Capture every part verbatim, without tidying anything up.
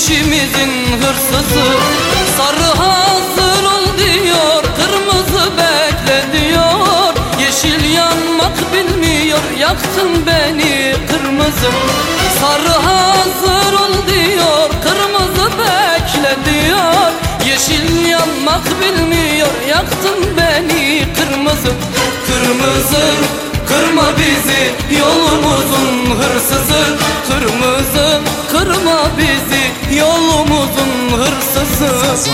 işimizin hırsızı. Sarı hazır ol diyor, kırmızı bekle diyor. Yeşil yanmak bilmiyor, yaktın beni kırmızı. Sarı hazır ol diyor, kırmızı bekle diyor. Yeşil yanmak bilmiyor, yaktın beni kırmızı. Kırmızı, kırma bizi, yolumuzun hırsızı. Kırmızı, kırma bizi, yolumuzun hırsızı.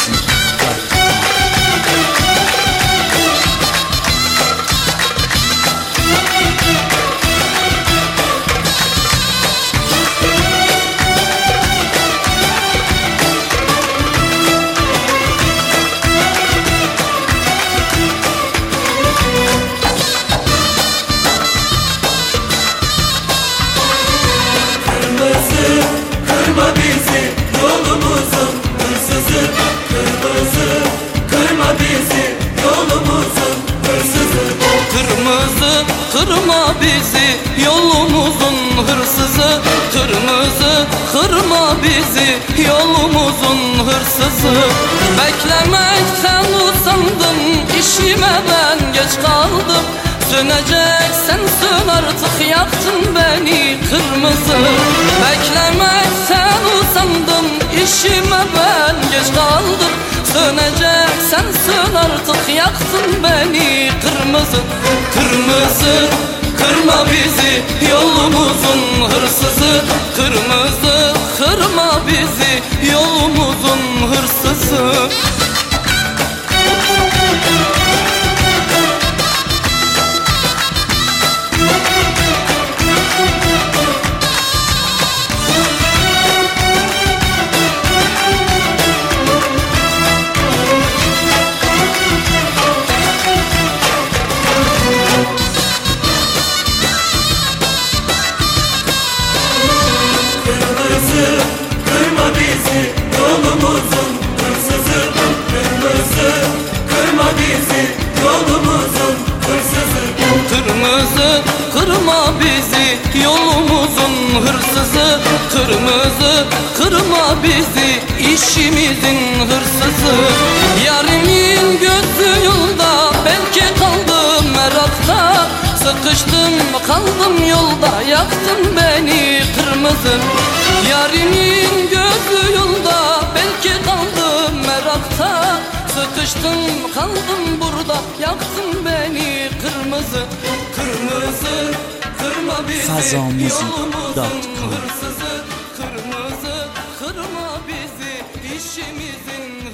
Kırma bizi, yolumuzun hırsızı. Kırmızı, kırma bizi, yolumuzun hırsızı. Kırmızı, kırma bizi, yolumuzun hırsızı. Kırmızı, kırma bizi, yolumuzun hırsızı. Beklemekten usandım, işime ben geç kaldım. Söneceksen sön artık, yaktın beni kırmızı. Beklemekten usandım, işime ben geç kaldım. Söneceksen sön artık, yaktın beni kırmızı. Kırmızı, kırma bizi, yolumuzun hırsızı. Kırmızı, kırma bizi, yolumuzun hırsızı. Kırma bizi, yolumuzun hırsızı. Kırmızı, kırma bizi, yolumuzun hırsızı. Kırmızı, kırma bizi, yolumuzun hırsızı. Kırmızı, kırma bizi, işimizin hırsızı. Yarimin gözü yolda, belki kaldım merakta. Sıkıştım kaldım yolda, yaktın beni kırmızı. Yarimin gözü yolda, belki kaldım merakta. Sıkıştım kaldım burada, yaktın beni kırmızı. Kırmızı, kırma bizi, yolumuzun hırsızı. Kırmızı, kırma bizi, işimizin